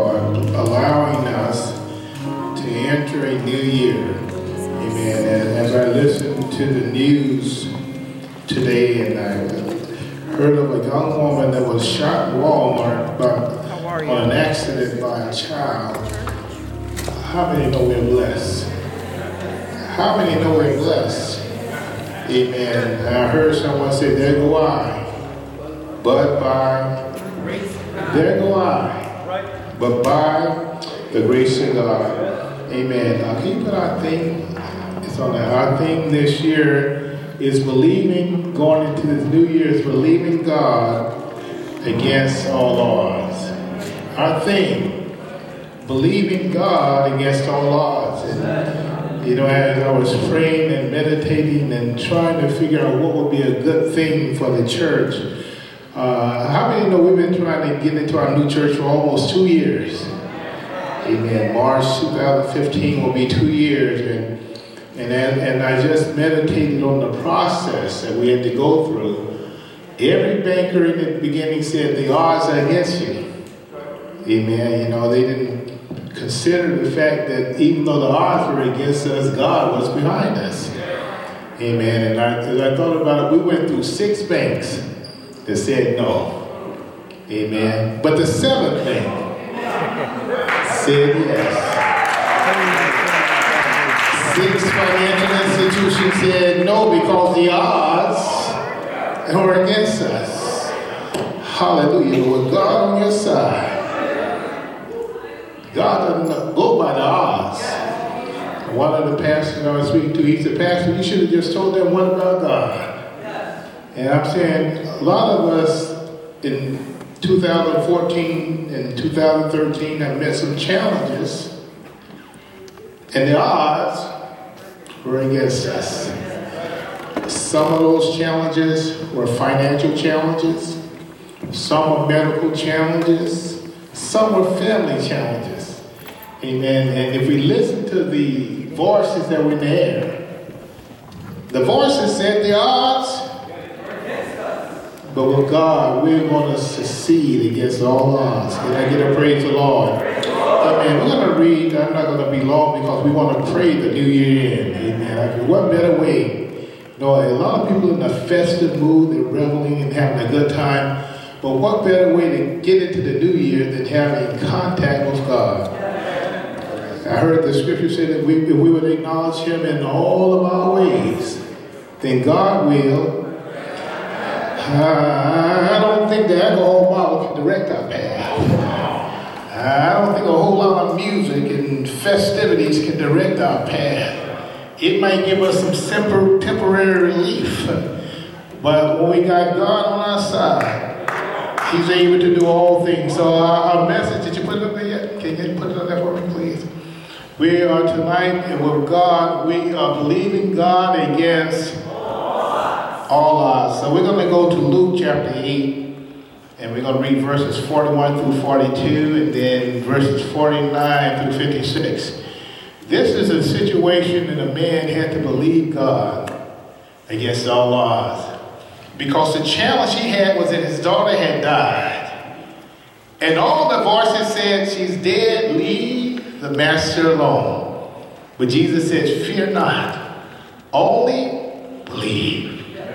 Lord, allowing us to enter a new year. Amen. And as I listened to the news today, and I heard of a young woman that was shot in Walmart on an accident by a child. How many know we're blessed? How many know we're blessed? Amen. And I heard someone say, there go I, but by, there go I, but by the grace of God. Amen. Can you put our theme? It's on there. Our theme this year is believing, going into this new year, is believing God against all odds. Our theme, believing God against all odds. And, you know, as I was praying and meditating and trying to figure out what would be a good thing for the church, how many know we've been trying to get into our new church for almost 2 years? Amen. March 2015 will be 2 years, and I just meditated on the process that we had to go through. Every banker in the beginning said the odds are against you. Amen. You know, they didn't consider the fact that even though the odds were against us, God was behind us. Amen. And as I thought about it, we went through 6 banks that said no. Amen. But the 7th bank said yes. 6 financial institutions said no because the odds were against us. Hallelujah. With God on your side, God doesn't go by the odds. One of the pastors I was speaking to, he said, Pastor, you should have just told them what about God. And I'm saying a lot of us in 2014 and 2013 have met some challenges, and the odds were against us. Some of those challenges were financial challenges, some were medical challenges, some were family challenges. Amen. And if we listen to the voices that were in the air, the voices said the odds, but with God, we're going to succeed against all odds. Can I get a praise the Lord? Amen. We're going to read, I'm not going to be long because we want to pray the new year in. Amen. What better way? You know, a lot of people in a festive mood, they're reveling and having a good time. But what better way to get into the new year than having contact with God? I heard the scripture say that if we would acknowledge Him in all of our ways, then God will. I don't think the alcohol bottle can direct our path. I don't think a whole lot of music and festivities can direct our path. It might give us some temporary relief, but when we got God on our side, He's able to do all things. So our message, did you put it up there yet? Can you put it up there for me, please? We are tonight, and with God, we are believing God against all odds. So we're going to go to Luke chapter 8, and we're going to read verses 41 through 42, and then verses 49 through 56. This is a situation that a man had to believe God against all odds, because the challenge he had was that his daughter had died, and all the voices said, she's dead, leave the master alone. But Jesus said, fear not, only believe.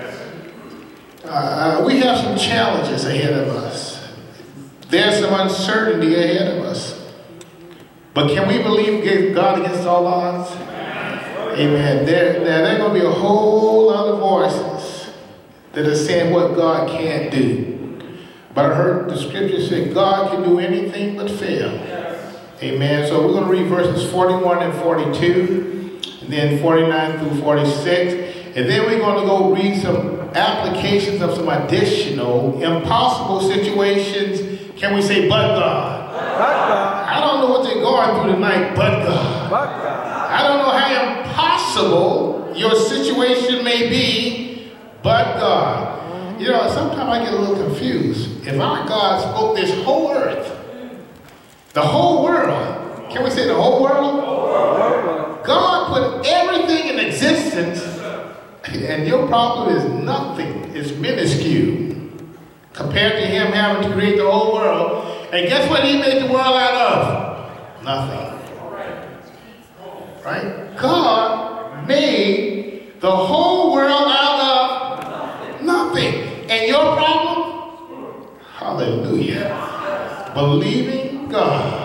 We have some challenges ahead of us. There's some uncertainty ahead of us. But can we believe God against all odds? Amen. There are going to be a whole lot of voices that are saying what God can't do. But I heard the scripture say God can do anything but fail. Amen. So we're going to read verses 41 and 42, and then 49 through 46. And then we're going to go read some applications of some additional impossible situations. Can we say, but God? But God. I don't know what they're going through tonight, but God. But God. I don't know how impossible your situation may be, but God. You know, sometimes I get a little confused. If our God spoke this whole earth, the whole world, can we say the whole world? God put everything in existence, and your problem is nothing. It's minuscule compared to Him having to create the whole world. And guess what he made the world out of? Nothing. Right? God made the whole world out of nothing. And your problem? Hallelujah. Believing God.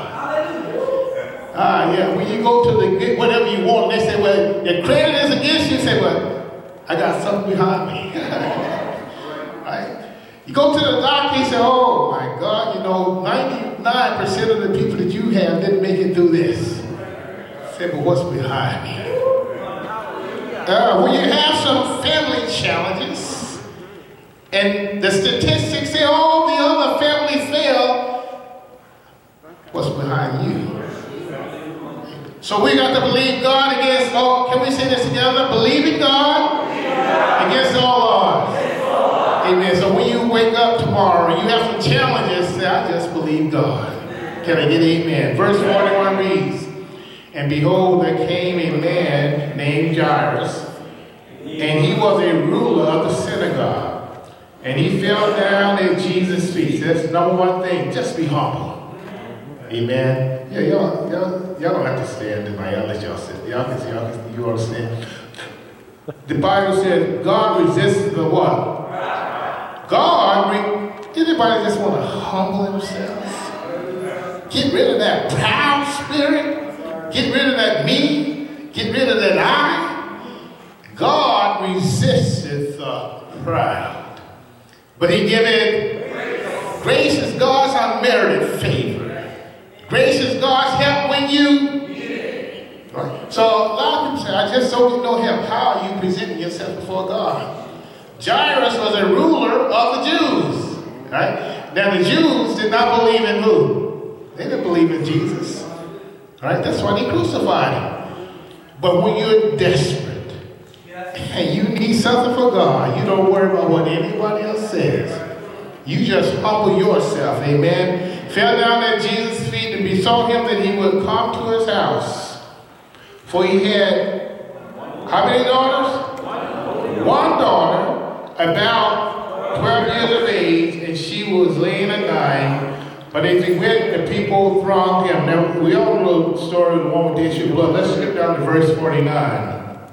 Yeah, when you go to the whatever you want, they say, well, your credit is against you. You say, well, I got something behind me. Right? You go to the doctor, you say, oh my God, 99% of the people that you have didn't make it through this. Say, but what's behind me? When you have some family challenges, and the statistics say all the other families fail, what's behind you? So we got to believe God against all. Can we say this together? Believing God against all odds. Amen. So when you wake up tomorrow and you have some challenges, say, I just believe God. Can I get amen? Verse 41 reads, and behold, there came a man named Jairus, and he was a ruler of the synagogue. And he fell down at Jesus' feet. So that's number one thing. Just be humble. Amen. Yeah, y'all don't have to stand tonight. I'll let y'all sit. Y'all all stand. The Bible says God resists the what? Anybody just want to humble themselves? Get rid of that proud spirit. Get rid of that me. Get rid of that I. God resisteth the proud, but he giveth grace is God's unmerited favor. Grace is God's help when you need it. Right? So a lot of people say, I just don't get no help. How are you presenting yourself before God? Jairus was a ruler of the Jews. Right? Now the Jews did not believe in who? They didn't believe in Jesus. Right? That's why they crucified him. But when you're desperate and you need something for God, you don't worry about what anybody else says. You just humble yourself, amen. Fell down at Jesus' feet and besought him that he would come to his house. For he had, how many daughters? One daughter, about 12 years of age, and she was laying and dying. But as he went, the people thronged him. Now, we all know the story of the woman with the issue of blood. Let's skip down to verse 49.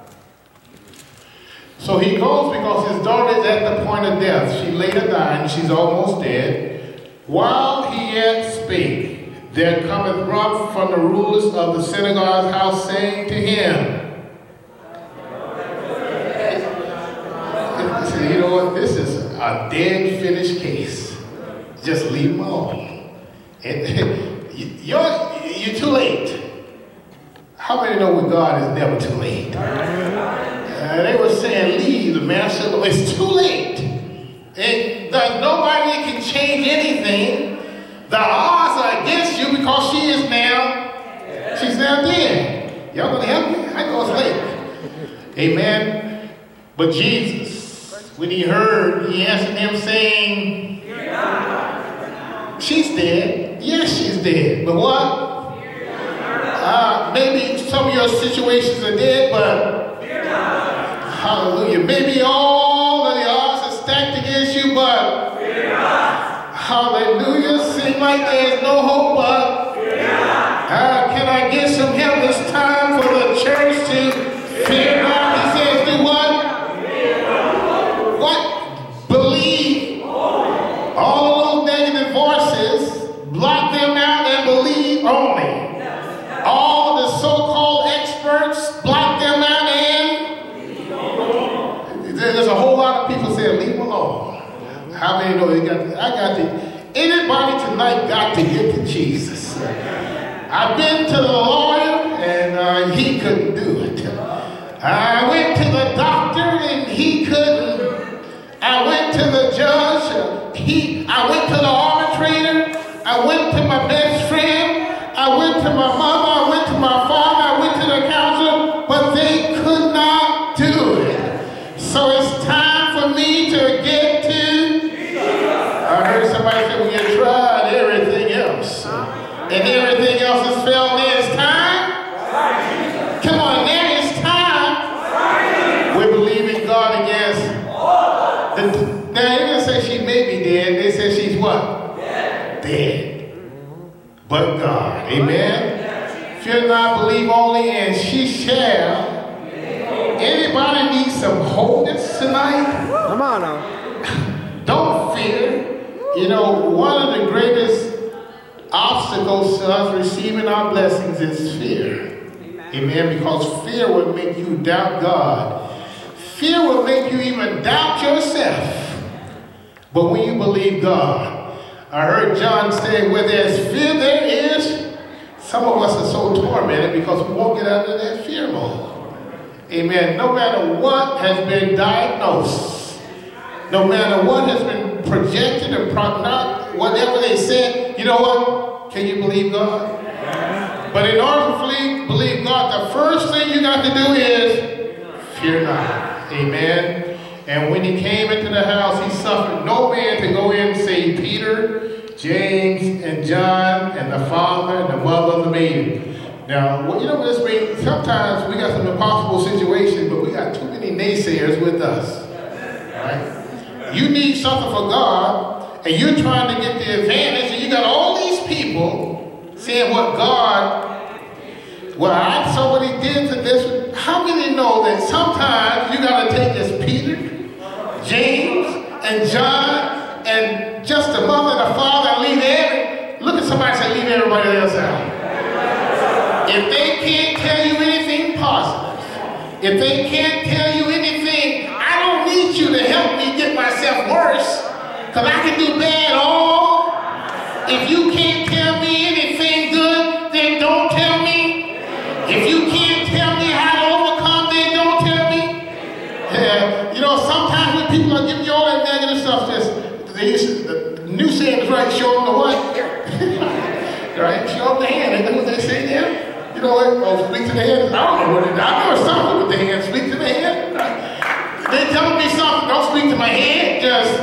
So he goes because his daughter is at the point of death. She laid her dying, she's almost dead. While he yet spake, there cometh one from the rulers of the synagogue's house, saying to him, you know what, this is a dead finished case. Just leave him alone. You're too late. How many know with God is never too late? They were saying, leave. The man said, well, it's too late. Nobody can change anything. The odds are against you because she's now dead. Y'all gonna help me? I know it's late. Amen. But Jesus, when he heard, he answered him saying, she's dead. Yes, she's dead. But what? Maybe some of your situations are dead, but hallelujah. Maybe all of the odds are stacked against you, but hallelujah. Seems like there's no hope, but can I get some help? It's time for the church to fear God. He says, do what? What? Believe. All of those negative voices, block them out and believe only. All the so-called experts, block them out and there's a whole lot of people saying, leave them alone. How many know anybody tonight got to get to Jesus? I've been to the lawyer and he couldn't do it. I went to the doctor and he couldn't. I went to the judge. I went to the arbitrator. I went to my best friend. I went to my mother. I went to my father. I went to the counselor, but they could not do it. So it's time for me to get to Jesus. I heard somebody say, well, you tried everything else. And everything else has failed. Now it's time. Come on, now it's time. We're believing God against. Now, they didn't say she may be dead. They said she's what? Dead. Amen. Fear not, believe only, and she shall. Anybody need some wholeness tonight? Come on now. Don't fear. You know, one of the greatest obstacles to us receiving our blessings is fear. Amen. Because fear will make you doubt God. Fear will make you even doubt yourself. But when you believe God, I heard John say, where there's fear, there is. Some of us are so tormented because we won't get out of that fear mode. Amen. No matter what has been diagnosed, no matter what has been projected and prognosed, whatever they said, you know what? Can you believe God? But in order to believe God, the first thing you got to do is fear not. Amen. And when he came into the house, he suffered no man to go in save Peter, James, and John, and the father and the mother of the maiden. Now, you know what this means? Sometimes we got some impossible situations, but we got too many naysayers with us. Right? You need something for God, and you're trying to get the advantage, and you got all these people saying what God, well, I saw what he did to this. How many know that sometimes you got to take this Peter, James, and John, and just the mother and the father, and leave look at somebody and say, leave everybody else out. If they can't tell you anything positive, if they can't tell you anything, I don't need you to help me get myself worse, because I can do bad all. If you can't tell me anything good, then don't tell me. If you can't tell me how to overcome, then don't tell me. Yeah, you know, sometimes when people are giving you all that negative stuff, the new saying is right, show them the what? Right? Show them the hand. Isn't that what they say there? You know what? Oh, speak to the hand. I don't know what it is. I know it's something with the hand. Speak to the hand. Right? They telling me something. Don't speak to my head. Just,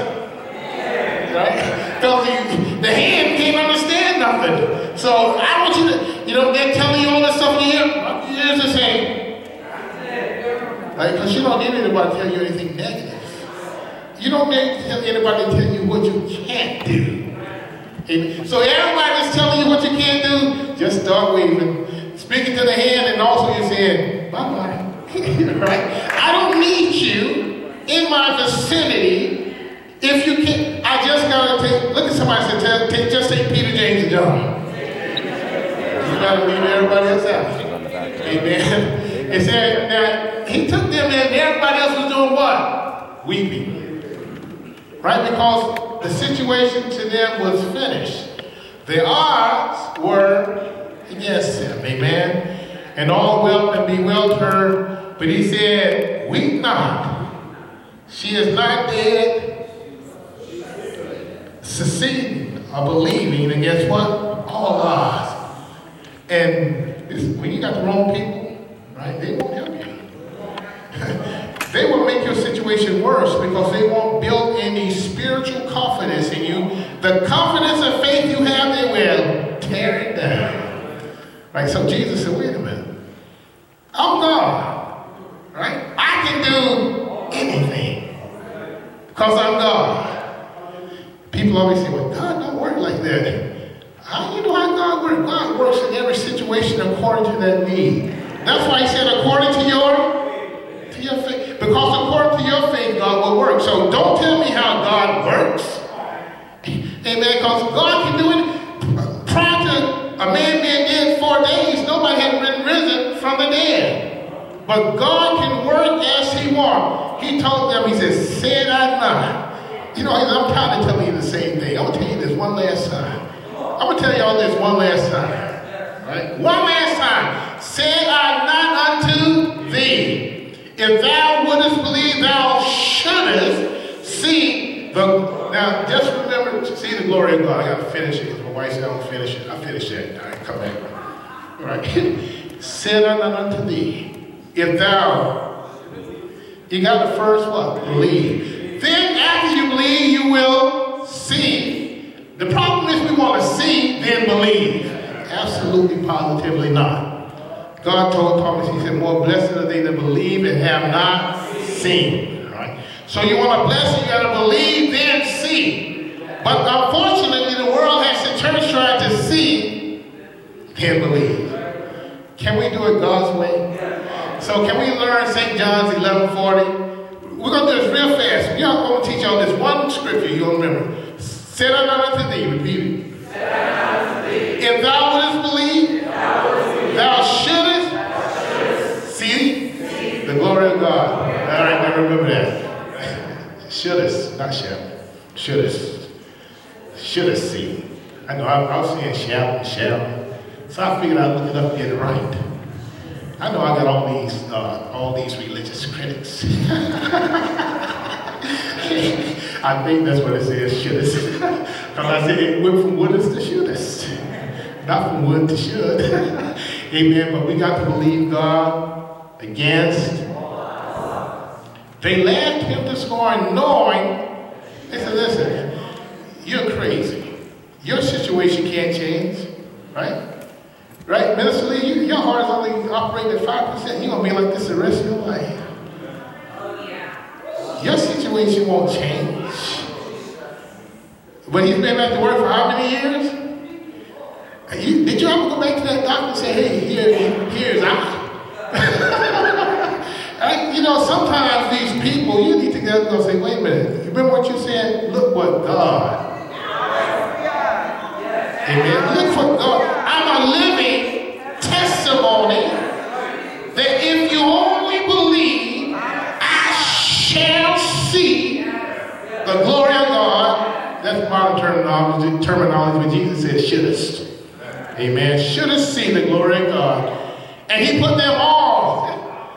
right? Because the hand can't understand nothing. So I want you to, you know, they're telling you all this stuff in your ear. Here's the same. Right? Because you don't need anybody to tell you anything negative. You don't need anybody to tell you what you can't do. Amen. So everybody that's telling you what you can't do, just start waving. Speaking to the hand, and also you're saying, bye-bye. Right? I don't need you in my vicinity if you can't. I just got to take, look at somebody and say, just take Peter, James, and John. You got to leave everybody else out. Amen. It said that he took them in, and everybody else was doing what? Weeping. Right? Because the situation to them was finished. The odds were against him, amen. And all wept and bewailed her, but he said, weep not. She is not dead, succeeding or believing against what? All odds. And when you got the wrong people, right, they won't help you. They will make your situation worse because they won't build any spiritual confidence in you. The confidence and faith you have, they will tear it down. Right? So Jesus said, wait a minute. I'm God. Right? I can do anything because I'm God. People always say, well, God don't work like that. How do you know how God works? God works in every situation according to that need. That's why he said, according to your faith. Because according to your faith, God will work. So don't tell me how God works. Amen. Because God can do it. Prior to a man being dead 4 days, nobody had been risen from the dead. But God can work as he wants. He told them, he says, said I not. You know, I'm tired of telling you the same thing. I'm going to tell you this one last time. I'm going to tell you all this one last time. Right? One last time. Said I not unto thee, if thou wouldest believe, thou shouldest see the... Now, just remember to see the glory of God. I got to finish it. My wife said, I don't finish it. I finished it. All right, come back. All right. Said I not unto thee, if thou... You got to first what? Believe. Then after you believe, you will see. The problem is we want to see, then believe. Absolutely, positively not. God told Thomas, he said, more blessed are they that believe and have not seen. Right? So you want a blessing, you got to believe, then see. But unfortunately, the world has the church tried to see and believe. Can we do it God's way? So can we learn St. John's 11:40? We're going to do this real fast. I'm going to teach y'all this one scripture you're going to remember. Said I not unto thee, repeat it. If thou wouldest believe, thou shouldest see the glory of God. All right, now remember that. Shouldest, not shall. Shouldest. Shouldest see. I know I was saying shall. So I figured I'd look it up and get it right. I know I got all these religious critics. I think that's what it says, shouldest. Because I said it went from wouldest to shouldest. Not from would to should. Amen. But we got to believe God against. They laughed him to scorn, knowing. They said, listen, you're crazy. Your situation can't change. Right? Right? Minister Lee, your heart is only operating at 5%. You're going to be like this the rest of your life. Your situation won't change. But he's been back to work for how many years? Did you ever go back to that doctor and say, hey, here's I? Sometimes these people, you need to get up and say, wait a minute. You remember what you said? Look what God. Amen. Look what God. I'm a living testimony that if you only believe, I shall see the glory of God. That's modern terminology when Jesus said shouldest. Amen. Shouldest see the glory of God. And he put them all.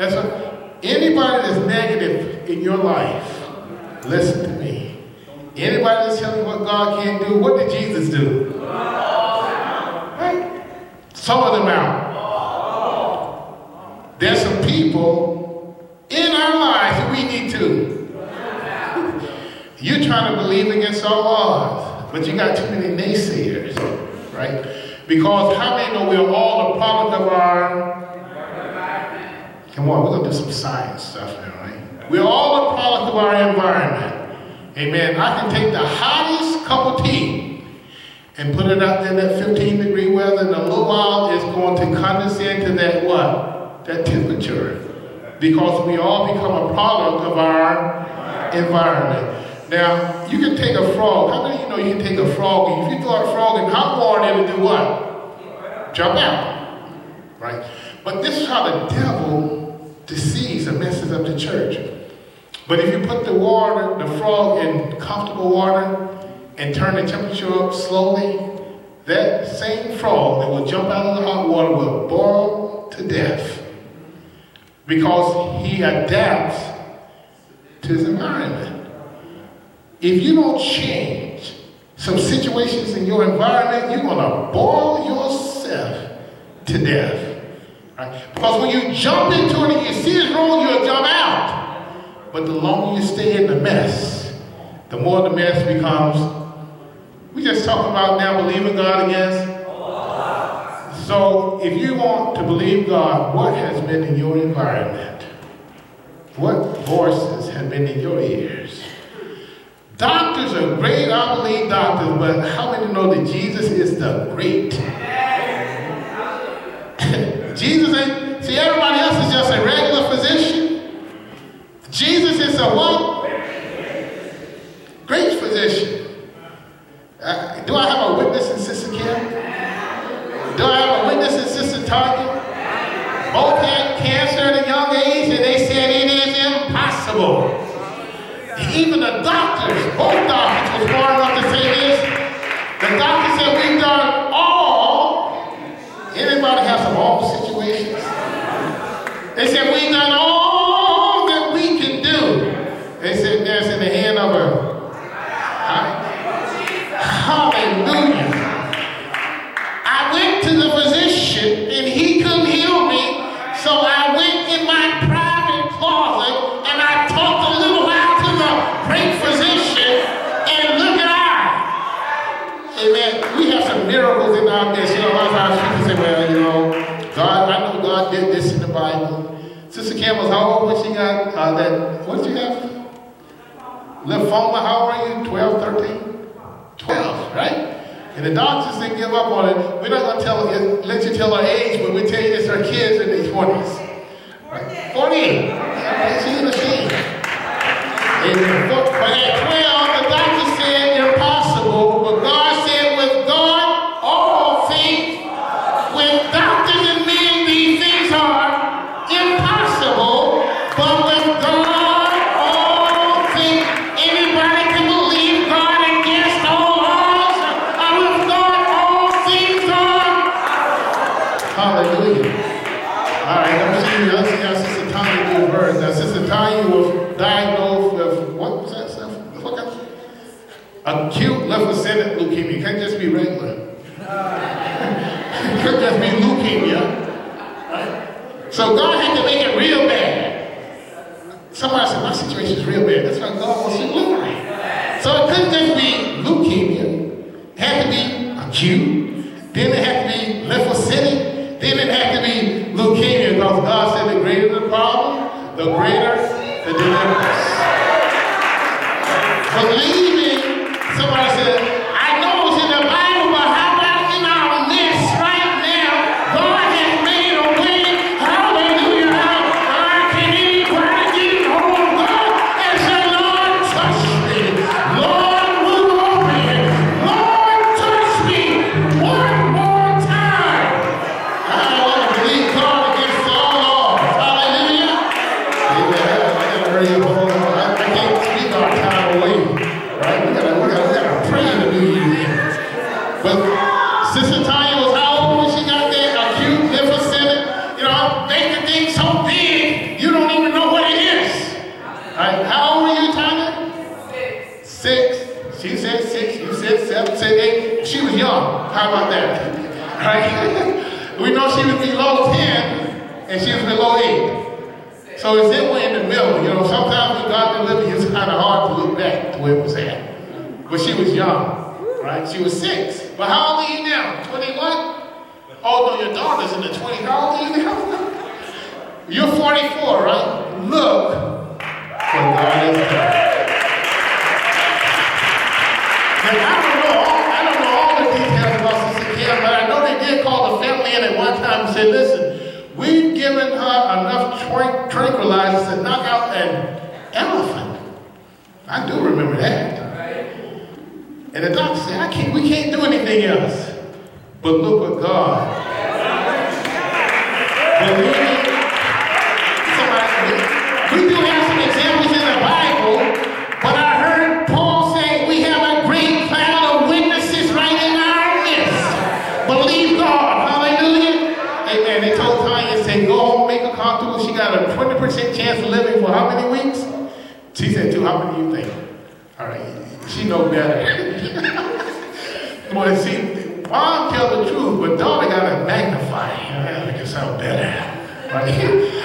Anybody that's negative in your life, listen to me. Anybody that's telling you what God can't do, what did Jesus do? Right? Some of them out. There's some people in our lives that we need to. You're trying to believe against all odds, but you got too many naysayers, right? Because how many know we're all a product of our... Come on, we're going to do some science stuff now, right? We're all a product of our environment. Amen. I can take the hottest cup of tea and put it out there in that 15-degree weather, and in a little while it's going to condensate to that what? That temperature. Because we all become a product of our environment. Now, you can take a frog. How many of you know you can take a frog, and if you throw a frog in hot water, it'll do what? Jump out. Right? But this is how the devil deceives and messes up the church. But if you put the frog in comfortable water and turn the temperature up slowly, that same frog that will jump out of the hot water will boil to death. Because he adapts to his environment. If you don't change some situations in your environment, you're going to boil yourself to death. Right? Because when you jump into it and you see it's wrong, you'll jump out. But the longer you stay in the mess, the more the mess becomes. We just talking about now believing God against. So if you want to believe God, what has been in your environment? What voices have been in your ears? Doctors are great, I believe doctors, but how many know that Jesus is the great? Jesus ain't, see, everybody else is just a regular physician. Jesus is a what? Great physician. Do I have a witness in Sister Kim? Do I have a witness in Sister Tanya? Both had cancer at a young age, and they said it is impossible. Even the doctors, both doctors was smart enough to say this. The doctor said, we've done all. Anybody have some awful situations? They said, we've done all that we can do. They said, there's in the hand of a... Hallelujah. I went to the physician and he couldn't heal me, so I went in my private closet and I talked a little while to the great physician, and look at I. Amen. We have some miracles in our midst. A lot of times people say, well, God, I know God did this in the Bible. Sister Campbell, how old was she got that? What did you have? Lymphoma, how old are you? 12, 13? 12, right? And the doctors didn't give up on it. We're not going to let you tell our age, but we tell you it's our kids in their 20s. Right? 48. She's in the shame. Amen. But at 12, the doctor said impossible. But God said, with God, all things, with doctors and men, these things are impossible. But with God, all things, anybody can believe God against all odds. And with God, all things are. Hallelujah. All right, let's see how Sister Tanya do hers. Now, Sister Tanya was diagnosed with, what was that stuff? Acute lymphocytic leukemia. It can't just be regular. It could just be leukemia. Right? So God had to make it real bad. Somebody said, my situation is real bad. That's why God wants to liberate. So it couldn't just be leukemia. It had to be acute. Then it had to be lymphocytic. Then it had to be leukemia, because God said the greater the problem, the greater the deliverance. Believing, somebody said, I know it's in the Bible, but how about in our midst right now? God has made a way. Hallelujah. God, can anybody get hold of God and say, Lord, touch me. Lord, move over here. Lord, touch me one more time. I want to believe God against all odds. Hallelujah. Amen. I gotta hurry up. I can't speak our time away. Right? We gotta pray in the new year. But Sister Tanya was how old when she got that acute lymphocytic? You know, making things so big, you don't even know what it is. Right? How old were you, Tanya? 6. She said 6. You said 7, said 8. She was young. How about that? Right? We know she was below 10 and she was below 8. So it's that way in the middle. You know, sometimes when God delivers you, it's kind of hard to look back to where it was at. But she was young, right? She was 6. But how old are you now? 21? Oh, no, your daughter's in the 20s. How old are you now? You're 44, right? Look what God has done. Now, I don't know all the details about Sister Kim, but I know they did call the family in at one time and say, listen, we've given her enough tranquilizers to knock out an elephant. I do remember that. And the doctor said, we can't do anything else. But look what God. We do have some examples in the Bible, but I heard Paul say we have a great cloud of witnesses right in our midst. Believe God. Hallelujah. Amen. They told Tanya, said, go home, make her comfortable. She got a 20% chance of living for how many weeks? She said, 2. How many do you think? All right. She know better. Well, see, mom tell the truth, but daughter got to magnify. Make it sound better. Right?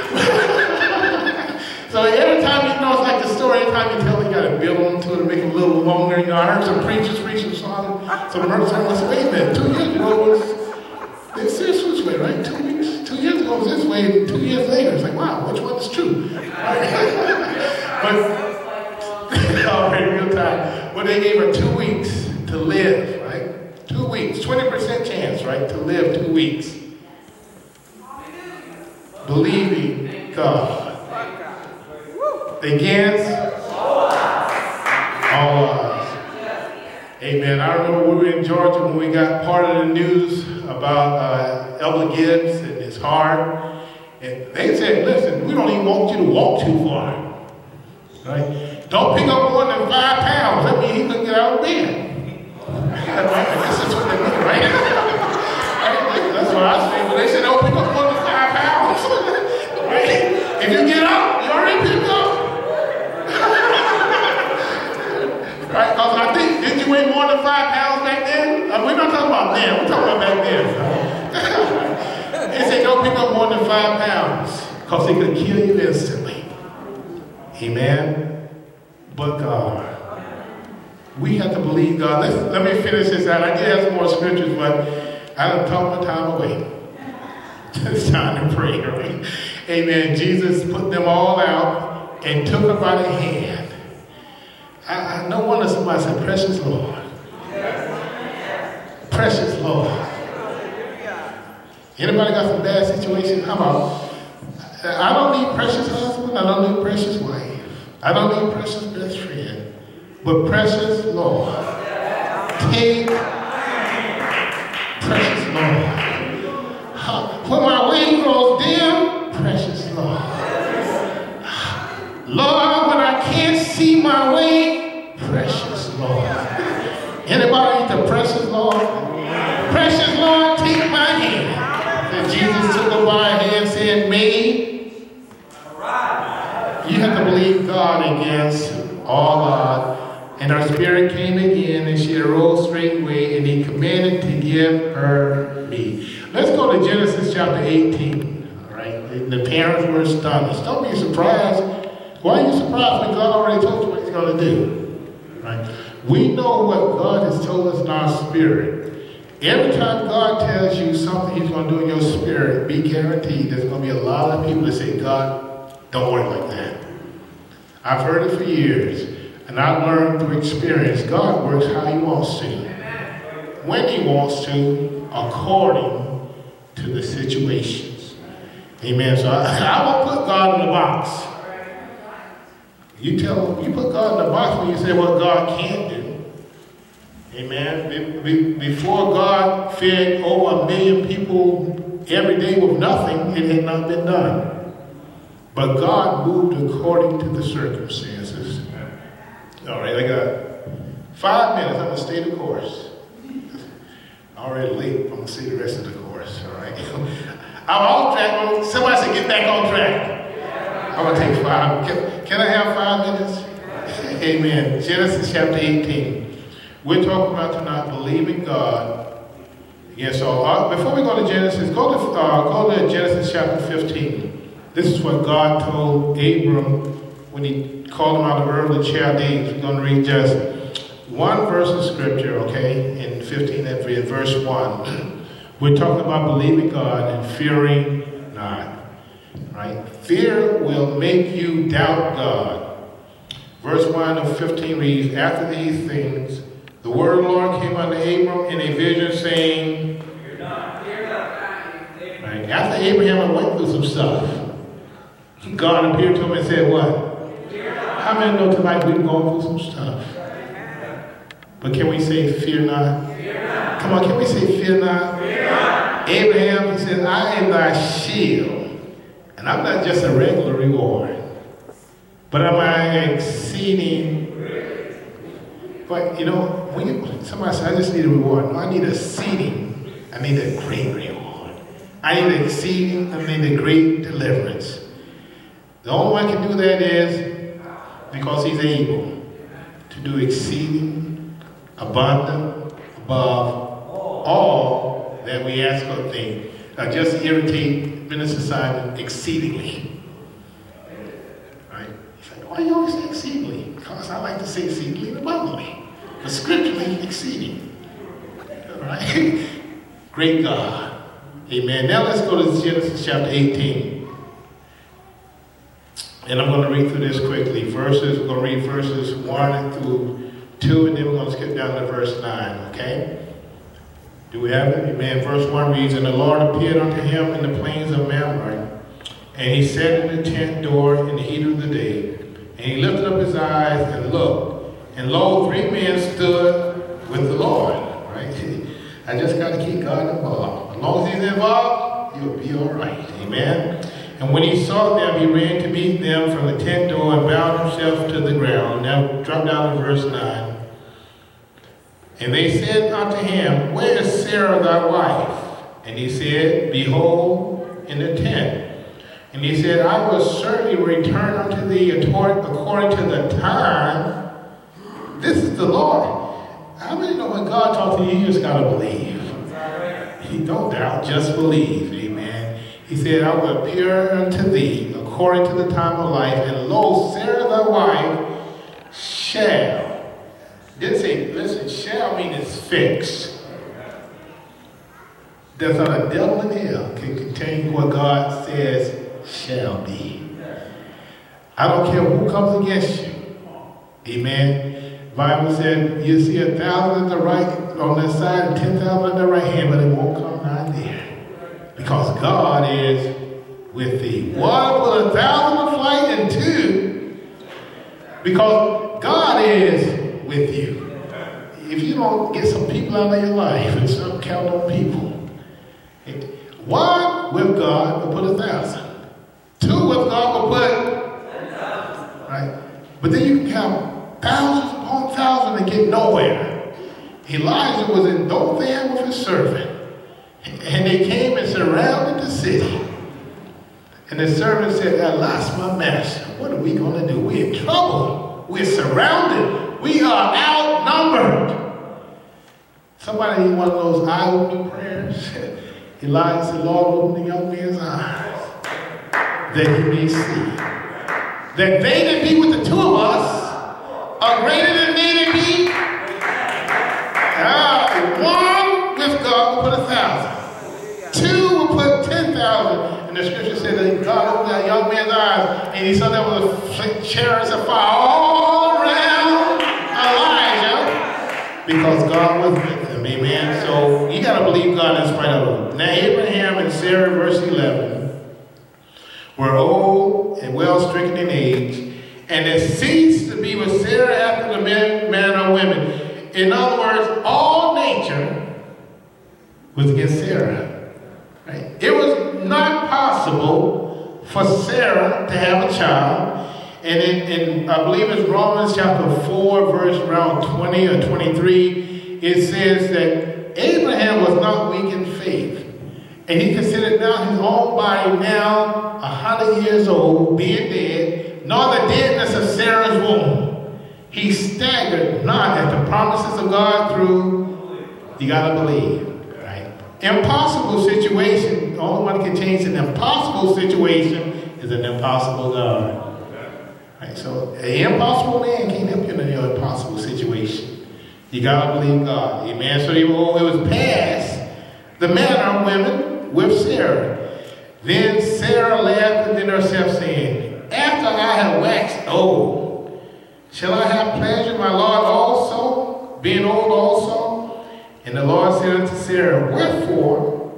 So every time you know, it's like the story, every time you tell, you got to build onto it and make it a little longer. You know, I heard some preachers preaching some murder sermons. Wait a minute, 2 years ago this was way, right? 2 weeks. 2 years ago was this way, and 2 years later, it's like, wow, which one is true? But already real time. Well, they gave her 2 weeks to live, right? 2 weeks, 20% chance, right, to live 2 weeks. Believing God. Against all odds. Amen. I remember we were in Georgia when we got part of the news about Elder Gibbs and his heart. And they said, listen, we don't even want you to walk too far. Right? Don't pick up more than 5 pounds. That means he couldn't get out of bed. That's what they mean, right? That's what I say. But they said don't pick up more than 5 pounds. Right? If you get up, you already picked up. Right? Because I think, didn't you weigh more than 5 pounds back then? We're not talking about then. We're talking about back then. They said don't pick up more than 5 pounds because they could kill you instantly. Amen. But God. We have to believe God. Let me finish this out. I did have some more scriptures, but I done talked my time away. It's time to pray, right? Amen. Jesus put them all out and took them by the hand. I no wonder somebody said, precious Lord. Precious Lord. Anybody got some bad situation? How about, I don't need precious husband, I don't need precious wife, I don't need precious best friend, but precious Lord. Take precious Lord. When my way grows dim, precious Lord. Lord, when I can't see my way, precious Lord. Anybody need the precious Lord? Precious Lord, take my hand. And Jesus took her by her hand and said, "Maid, you have to believe God against all odds." And her spirit came again, and she arose straightway, and he commanded to give her meat. Let's go to Genesis chapter 18. All right, and the parents were astonished. Don't be surprised. Why are you surprised when God already told you what he's going to do? Right? We know what God has told us in our spirit. Every time God tells you something he's going to do in your spirit, be guaranteed there's going to be a lot of people that say, "God, don't work like that." I've heard it for years, and I've learned through experience, God works how he wants to, when he wants to, according to the situations. Amen. So I won't put God in the box. You put God in the box when you say what God can't do. Amen. Before God fed over 1 million people every day with nothing, it had not been done. But God moved according to the circumstances. All right, I got 5 minutes. I'm going to stay the course. I'm already late. I'm going to see the rest of the course. All right. I'm off track. Somebody said, "Get back on track." I'm going to take 5. Can I have 5 minutes? Amen. Genesis chapter 18. We're talking about tonight believing God. Yeah, so before we go to Genesis, go to Genesis chapter 15. This is what God told Abram when he called him out of Ur of the Chaldees. We're going to read just one verse of scripture, okay, in 15 and verse 1. We're talking about believing God and fearing not. Right? Fear will make you doubt God. Verse 1 of 15 reads, "After these things, the word of the Lord came unto Abram in a vision, saying," fear not. Right? After Abraham had went through some stuff, God appeared to him and said what? Fear not. How many know tonight we've gone through some stuff? But can we say fear not? Fear not. Come on, can we say fear not? Fear not. Abraham, he said, "I am thy shield. And I'm not just a regular reward, but I'm an exceeding." But you know, when somebody says, "I just need a reward," no, I need a exceeding. I need a great reward. I need an exceeding. I need a great deliverance. The only one can do that is because he's able to do exceeding, abundant, above all that we ask or think. Just irritate Minister Simon exceedingly. Right? He's like, "Why you always say exceedingly?" Because I like to say exceedingly and abundantly. But scripturally, exceeding. All right? Great God. Amen. Now let's go to Genesis chapter 18. And I'm going to read through this quickly. We're going to read verses 1 through 2, and then we're going to skip down to verse 9. Okay? Do we have it? Amen. Verse 1 reads, "And the Lord appeared unto him in the plains of Mamre, and he sat in the tent door in the heat of the day. And he lifted up his eyes and looked, and lo, 3 men stood with the Lord." Right? I just got to keep God involved. As long as he's involved, you'll be all right. Amen. "And when he saw them, he ran to meet them from the tent door and bowed himself to the ground." Now drop down to verse 9. "And they said unto him, Where is Sarah thy wife? And he said, Behold, in the tent. And he said, I will certainly return unto thee according to the time. This is the Lord." How many know when God talks to you, you just got to believe? He don't doubt, just believe. Amen. He said, "I will appear unto thee according to the time of life, and lo, Sarah thy wife shall." Didn't say, listen, shall mean it's fixed. There's not a devil in hell can contain what God says shall be. I don't care who comes against you. Amen. Bible said you see 1,000 at the right on this side and 10,000 at the right hand, but it won't come nigh there. Because God is with thee. One, put 1,000 to flight, and two, because God is with you. If you don't get some people out of your life and stop counting on people, one with God will put 1,000. Two with God will put 10,000. Right? But then you can have thousands upon thousands and get nowhere. Elijah was in Dothan with his servant, and they came and surrounded the city. And the servant said, "Alas, my master, what are we going to do? We're in trouble. We're surrounded. We are outnumbered." Somebody need one of those eye-opening prayers. Elijah said, "Lord, open the young man's eyes, that he may see. That they that be with the two of us are greater than they that be." One with God will put 1,000. Two will put 10,000. And the scripture said that God opened that young man's eyes, and he saw there was a chariots of fire all around Elijah, because God was with him. Amen. So you got to believe God in spite of him. Now Abraham and Sarah, verse 11, were old and well stricken in age, and they ceased to be with Sarah after the manner of women. In other words, all nature was against Sarah. Right? It was not possible for Sarah to have a child. And in I believe it's Romans chapter 4, verse around 20 or 23, it says that Abraham was not weak in faith. And he considered now his own body now 100 years old, being dead, nor the deadness of Sarah's womb. He staggered not at the promises of God through, you got to believe, right? Impossible situation, the only one that can change an impossible situation is an impossible God. Right? So an impossible man can't help you in your impossible situation. You got to believe God. Amen. So it was past the manner of women with Sarah. Then Sarah laughed within herself, saying, "After I have waxed old, shall I have pleasure, my Lord, also, being old also?" And the Lord said unto Sarah, "Wherefore?"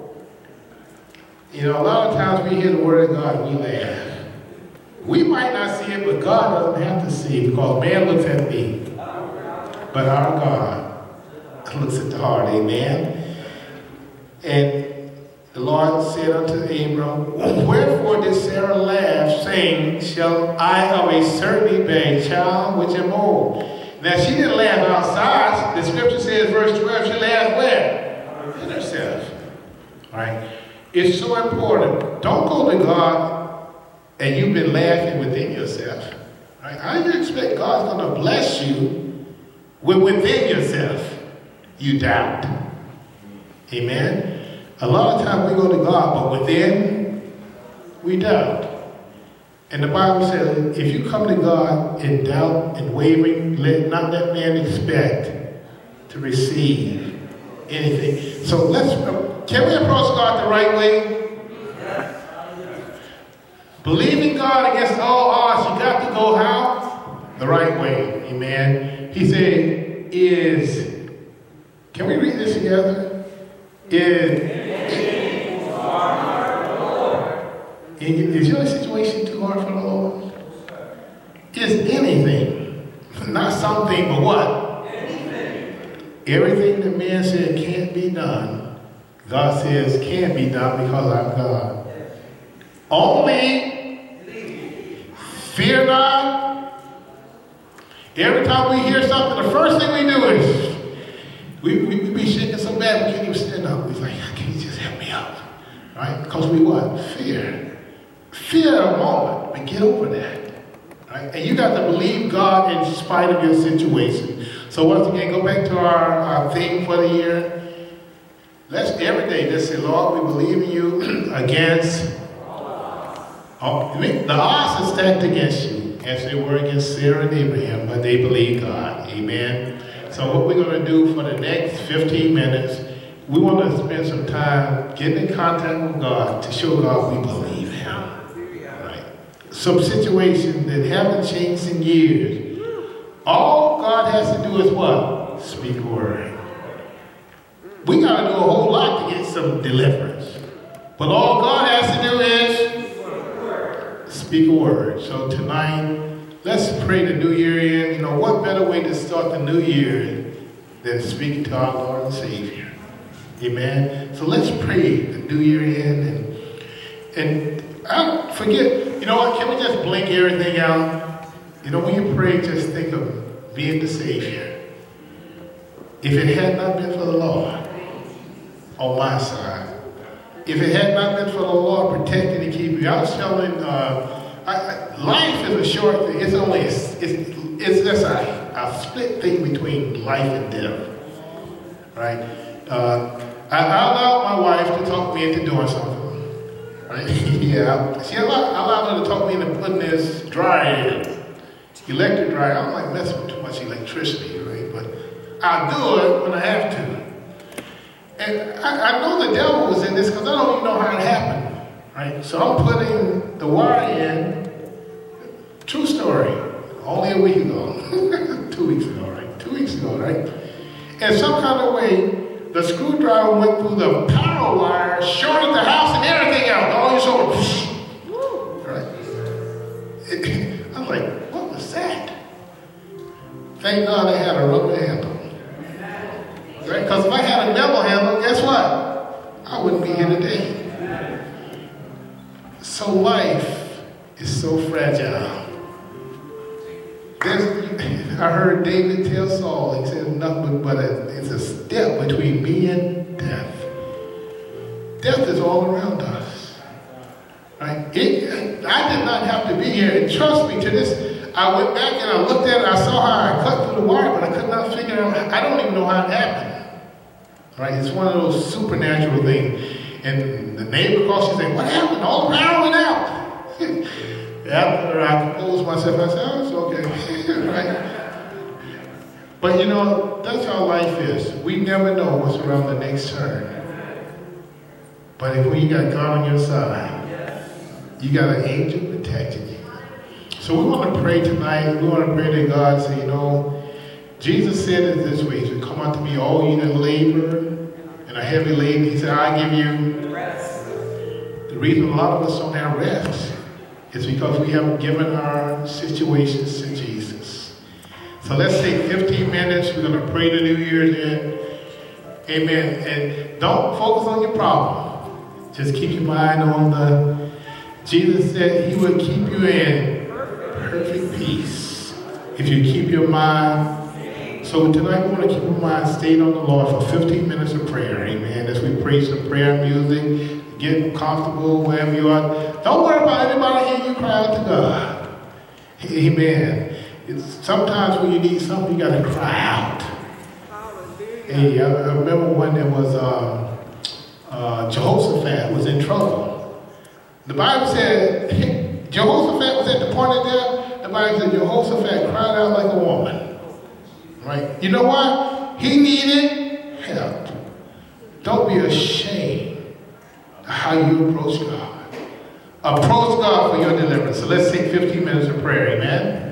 A lot of times we hear the word of God and we laugh. We might not see it, but God doesn't have to see it, because man looks at me. But our God looks at the heart. Amen. And the Lord said unto Abram, "Wherefore did Sarah laugh, saying, Shall I of a certainty bear a child which am old?" Now she didn't laugh outside. The scripture says, verse 12, she laughed where? In herself. All right? It's so important. Don't go to God and you've been laughing within yourself. Right? How do you expect God's going to bless you within yourself? You doubt. Amen? A lot of times we go to God, but within, we doubt. And the Bible says, if you come to God in doubt and wavering, let not that man expect to receive anything. So can we approach God the right way? Believing God against all odds, you got to go how? The right way. Amen. He said, can we read this together? Is your situation too hard for the Lord? Is anything, not something, but what? Anything. Everything that man said can't be done, God says can be done because I'm God. Only fear not. Every time we hear something, the first thing we do is we be shaking so bad we can't even stand up. We're like, can you just help me up? Right? Because we what? Fear. Fear a moment, but get over that. Right? And you got to believe God in spite of your situation. So once again, go back to our theme for the year. Let's every day just say, Lord, we believe in you against the odds are stacked against you, as they were against Sarah and Abraham, but they believe God. Amen. So what we're going to do for the next 15 minutes, we want to spend some time getting in contact with God to show God we believe Him. Right? Some situations that haven't changed in years, All God has to do is what? Speak a word. We got to do a whole lot to get some deliverance. But all God has to do is speak a word. So tonight, let's pray the new year in. You know, what better way to start the new year than speaking to our Lord and Savior? Amen. So let's pray the new year in. And I forget, you know what, can we just blink everything out? You know, when you pray, just think of being the Savior. If it had not been for the Lord on my side, if it had not been for the Lord protecting and keeping me, I was telling, life is a short thing. It's only, it's just a split thing between life and death, right? I allowed my wife to talk me into doing something, right? Yeah, she allowed her to talk me into putting this dryer, electric dryer. I don't like messing with too much electricity, right? But I'll do it when I have to. And I know the devil was in this because I don't even know how it happened, right? So I'm putting the wire in. True story. Only a week ago. 2 weeks ago, right? 2 weeks ago, right? And some kind of way, the screwdriver went through the power wire, shorted the house and everything out. All you saw was, right? I was like, what was that? Thank God I had a rubber handle. Right? Because if I had a metal handle, guess what? I wouldn't be here today. So life is so fragile. I heard David tell Saul, he said nothing but it's a step between me and death. Death is all around us. Right? I did not have to be here, and trust me, to this, I went back and I looked at it, I saw how I cut through the wire, but I could not figure out, I don't even know how it happened. Right? It's one of those supernatural things. And the neighbor across, she said, what happened? All the power went out. After I composed myself, I said, oh, it's okay. Right? But you know, that's how life is. We never know what's around the next turn. But if you got God on your side, you got an angel protecting you. So we want to pray tonight. We want to pray to God, say, you know, Jesus said it this way. He said, come unto me, all ye that labor and are heavy laden. He said, I give you rest. The reason a lot of us don't have rest is because we haven't given our situations to Jesus. So let's take 15 minutes. We're going to pray the New Year's in. Amen. And don't focus on your problem. Just keep your mind on the... Jesus said he would keep you in perfect peace if you keep your mind. So tonight we want to keep our mind stayed on the Lord for 15 minutes of prayer. Amen. As we pray some prayer music. Get comfortable wherever you are. Don't worry about anybody hearing you cry out to God. Amen. Sometimes when you need something, you got to cry out. Hey, I remember when there was Jehoshaphat was in trouble. The Bible said Jehoshaphat was at the point of death. The Bible said Jehoshaphat cried out like a woman. Right? You know why? He needed help. Don't be ashamed how you approach God. Approach God for your deliverance. So let's take 15 minutes of prayer. Amen.